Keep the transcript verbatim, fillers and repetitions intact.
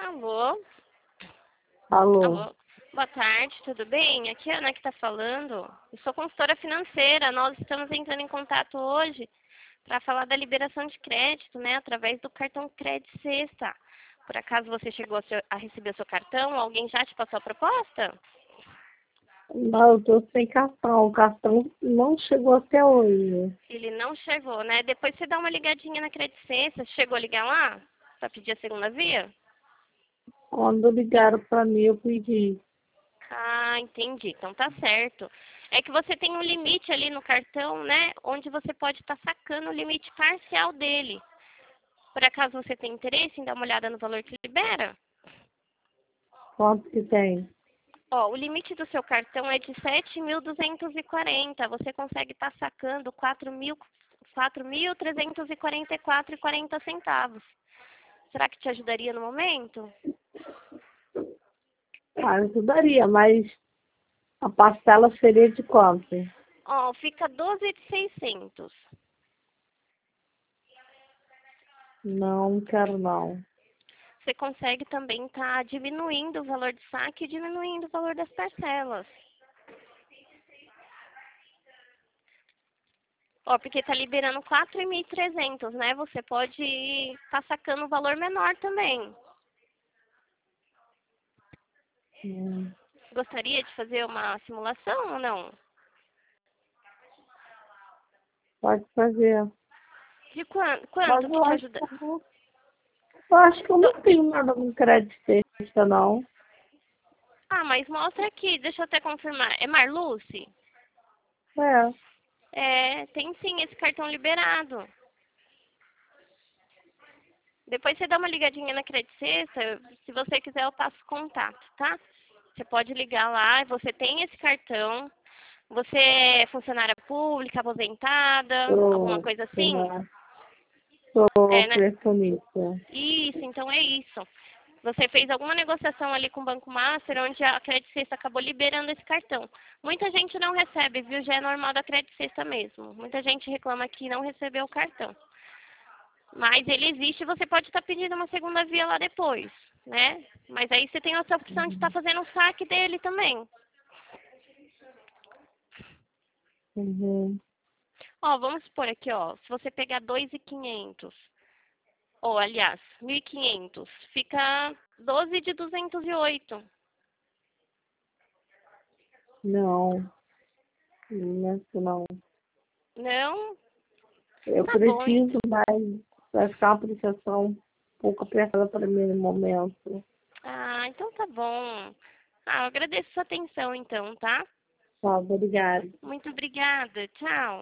Alô? Alô? Alô? Boa tarde, tudo bem? Aqui é a Ana que está falando. Eu sou consultora financeira. Nós estamos entrando em contato hoje para falar da liberação de crédito, né? Através do cartão Crédito Sexta. Por acaso você chegou a, seu, a receber o seu cartão? Alguém já te passou a proposta? Não, eu tô sem cartão. O cartão não chegou até hoje. Ele não chegou, né? Depois você dá uma ligadinha na Crédito Sexta. Chegou a ligar lá? Para pedir a segunda via? Quando ligaram pra mim, eu pedi. Ah, entendi. Então tá certo. É que você tem um limite ali no cartão, né? Onde você pode estar sacando o limite parcial dele. Por acaso você tem interesse em dar uma olhada no valor que libera? Quanto que tem? Ó, o limite do seu cartão é de sete mil duzentos e quarenta. Você consegue estar sacando quatro mil, quatro mil trezentos e quarenta e quatro e quarenta centavos. Será que te ajudaria no momento? Ah, ajudaria, mas a parcela seria de quanto? Ó, fica doze de seiscentos. Não quero não. Você consegue também estar diminuindo o valor de saque e diminuindo o valor das parcelas. Ó, porque tá liberando quatro mil e trezentos, né? Você pode estar sacando um valor menor também. Hum, Gostaria de fazer uma simulação ou não? pode fazer. De quanto, Mas quanto que eu te acho ajuda? que eu, não- eu acho que eu Do- não tenho nada com crédito sexta, não. Ah, mas mostra aqui, deixa eu até confirmar. É Marluce? É. É, tem sim esse cartão liberado. Depois você dá uma ligadinha na Credit Sexta, se você quiser eu passo contato, tá? Você pode ligar lá, você tem esse cartão. Você é funcionária pública, aposentada, alguma Sou, coisa sou, assim? uma- sou É, né? colecionista. Isso, então é isso. Você fez alguma negociação ali com o Banco Master, onde a Credit Sexta acabou liberando esse cartão. Muita gente não recebe, viu? Já é normal da Credit Sexta mesmo. Muita gente reclama que não recebeu o cartão. Mas ele existe e você pode estar pedindo uma segunda via lá depois, né? Mas aí você tem essa opção de estar fazendo o saque dele também. Uhum. Ó, vamos supor aqui, ó. Se você pegar dois mil e quinhentos, ou aliás, mil e quinhentos, fica doze de duzentos e oito. Não, não, é isso não. Não? Eu Tá bom. Hein? preciso, mas vai ficar uma apreciação um pouco apertada para mim no momento. Ah, então tá bom. Ah, eu agradeço sua atenção então, tá? Tá, obrigada. Muito obrigada. Tchau.